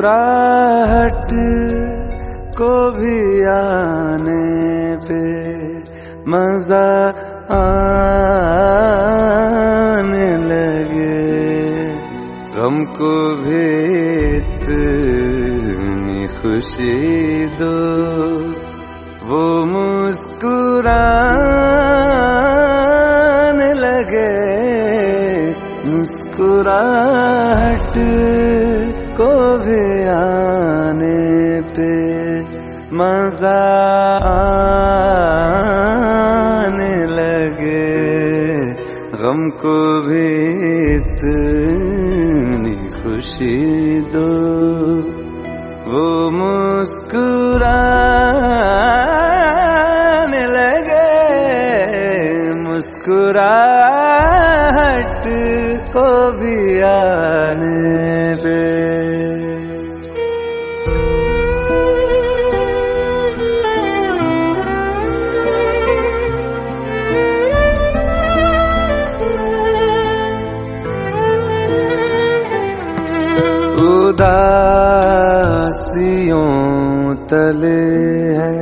मुस्कुराहट को भी आने पे मजा आने लगे, गम को भी इतनी खुशी दो, वो मुस्कुराने लगे। मुस्कुराहट को भी आने पे मजा आने लगे, गम को भी इतनी खुशी दो, वो मुस्कुराने लगे। मुस्कुराहट को भी आने पे उदासियों तले है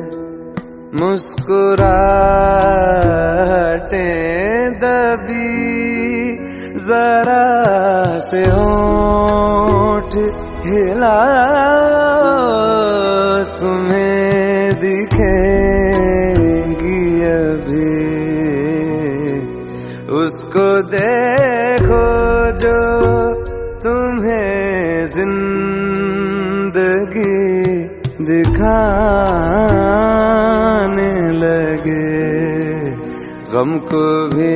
मुस्कुराहटें दबी, जरा से होंठ हिलाओ, तुम्हें दिखेंगी अभी। उसको देखो जो तुम्हें जिंदगी दिखाने लगे, गम को भी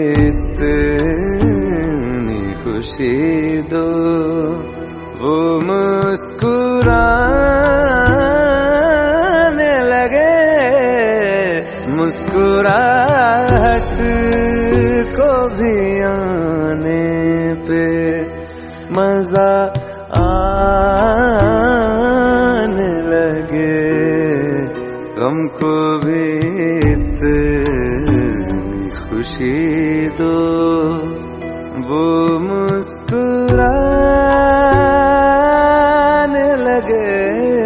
इतनी खुशी दो, वो मुस्कुराने लगे। मुस्कुराहट को भी आने पे मजा आने लगे, गम को भी इतनी खुशी दो, वो मुस्कुराने लगे।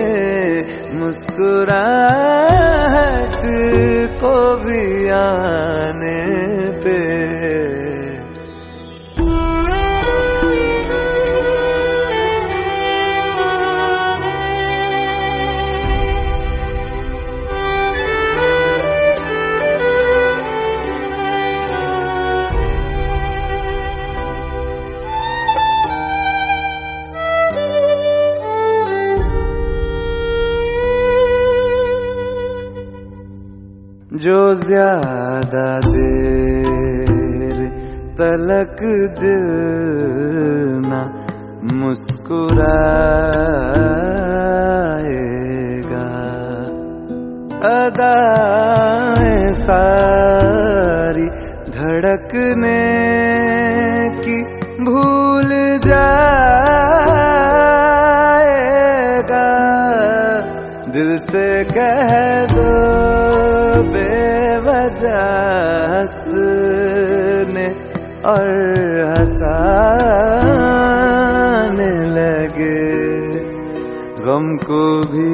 मुस्कुराहट को भी आने पे जो ज्यादा देर तलक दिल ना मुस्कुराएगा, अदाएं सारी धड़कने की भूल जाएगा। दिल से कह दो बेवजह हंसने और हंसाने लगे, गम को भी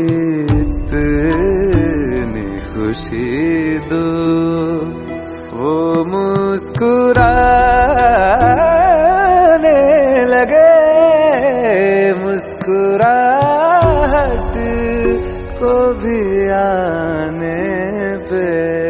इतनी खुशी दो, वो मुस्कुराने लगे। मुस्कुराहट को भी आने पे